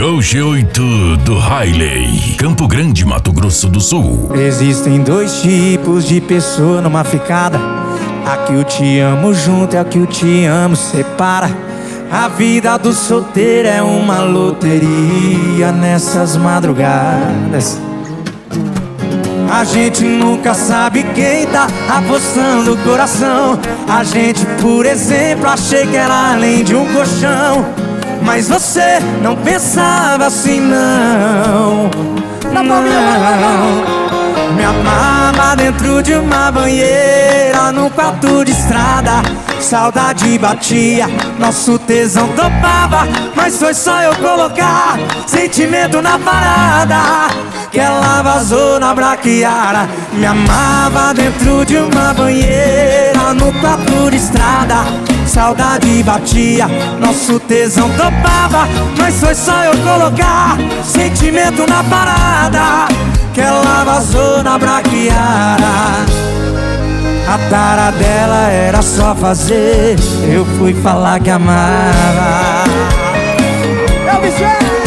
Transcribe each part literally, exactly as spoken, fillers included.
Gol G oito do Riley, Campo Grande, Mato Grosso do Sul. Existem dois tipos de pessoa numa ficada: a que eu te amo junto e a que eu te amo separa. A vida do solteiro é uma loteria nessas madrugadas. A gente nunca sabe quem tá apostando o coração. A gente, por exemplo, achei que era além de um colchão, mas você não pensava assim, não. Não, me amava dentro de uma banheira, num quarto de estrada. Saudade batia, nosso tesão topava, mas foi só eu colocar sentimento na parada que ela vazou na braquiara. Me amava dentro de uma banheira, no quarto de estrada. Saudade batia, nosso tesão topava, mas foi só eu colocar sentimento na parada que ela vazou na braquiara. A tara dela era só fazer, eu fui falar que amava. Eu me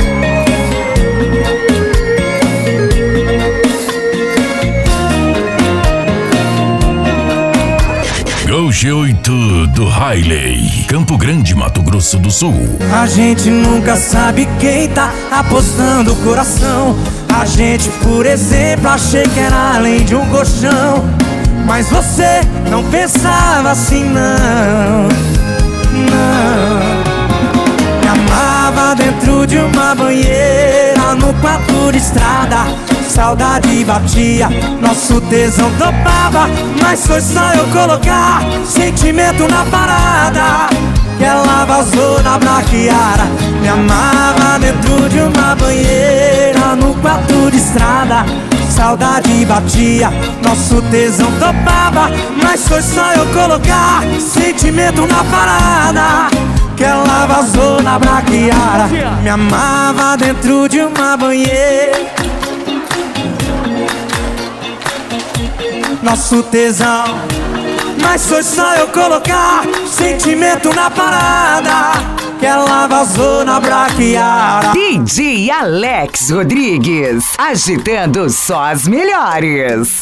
Gol G oito do Riley, Campo Grande, Mato Grosso do Sul. A gente nunca sabe quem tá apostando o coração. A gente, por exemplo, achei que era além de um colchão, mas você não pensava assim, não. Não. Me amava dentro de uma banheira, no quarto de estrada. Saudade batia, nosso tesão topava, mas foi só eu colocar sentimento na parada que ela vazou na braquiara. Me amava dentro de uma banheira, no quarto de estrada. Saudade batia, nosso tesão topava, mas foi só eu colocar sentimento na parada que ela vazou na braquiara. Me amava dentro de uma banheira, nosso tesão, mas foi só eu colocar sentimento na parada que ela vazou na braquiara. D J Alex Rodrigues, agitando só as melhores.